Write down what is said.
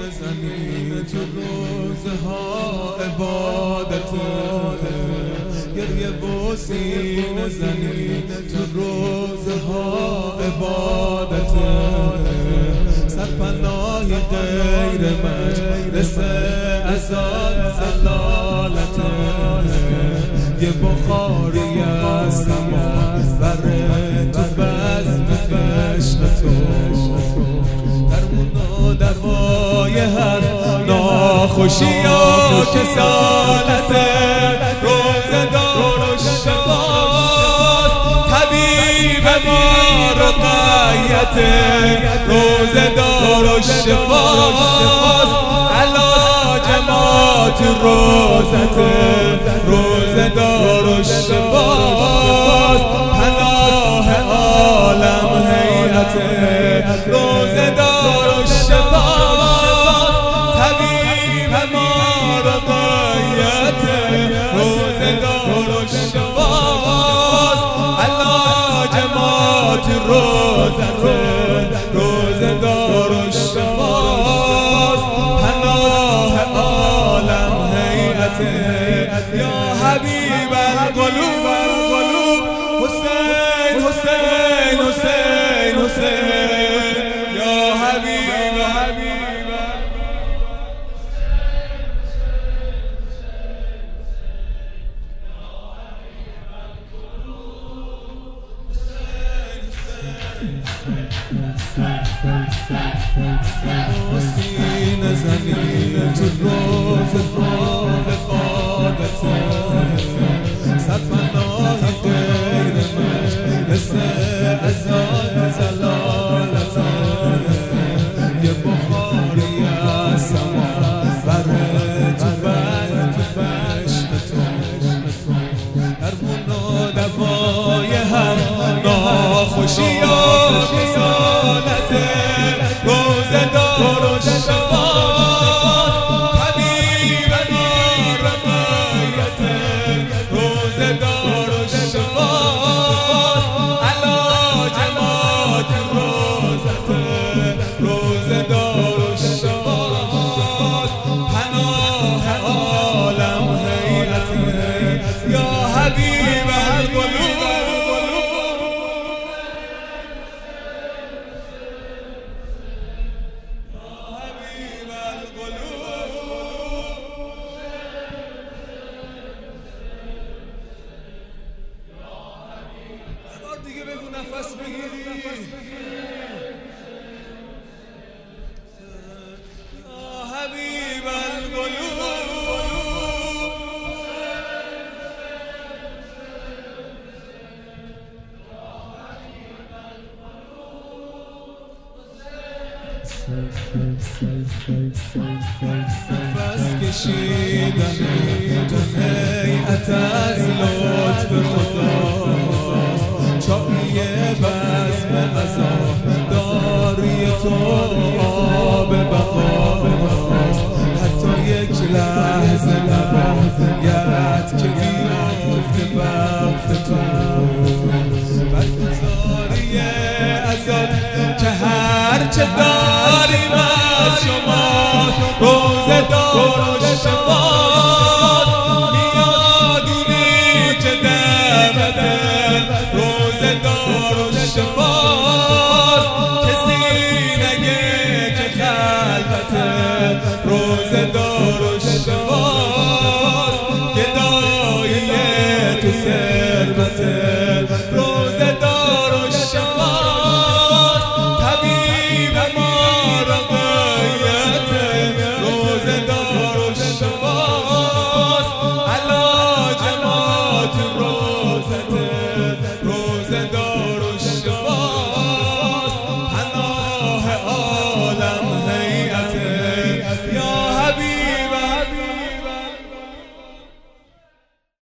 نزنی تو روزه ها عبادت، گریه و سینه زنی تو روزه ها عبادت، سرپناهی غیر مجلس اذان زلالت، یه بخاری از سما بره تو بزم عشق تو، درمون و دوای هر ناخوشی و کسالت، روزه‌دار و شفاست طبیب ما رقیت، روزه‌دار و شفاست علاج ما تو روزت، روزه‌دار و شفاست پناه عالم هیئت، روزه‌دار و شفاست طبیب ما رقیت، روزه‌دار و شفاست علاج ما تو روزت، روزه‌دار و شفاست پناه عالم هیئت، یا حبیب القلوب حسین حسین حسین حسین، یا حبیب حبیب سینه زنی تو روزه ها عبادت، سرپناهی غیر مجلس اذان زلالت، یه بخاری از سما بره تو بزم عشق تو، درمون و دوای هر ناخوشی و کسالت، روزه‌دار و شفاست طبیب ما رقیت، روزه‌دار و شفاست علاج ما تو روزت، روزه‌دار و شفاست پناه عالم هیئت، یا حبیب القلوب دیگه بگو نفس بگیری، یا حبیب القلوب نفس کشیدن تو هیئت از لطف خدا، چایی بزم عزاداری تو آب بقاست، حتی یک لحظه نباید که بیافته وقت تو، برگزاری ازاد که هرچه داری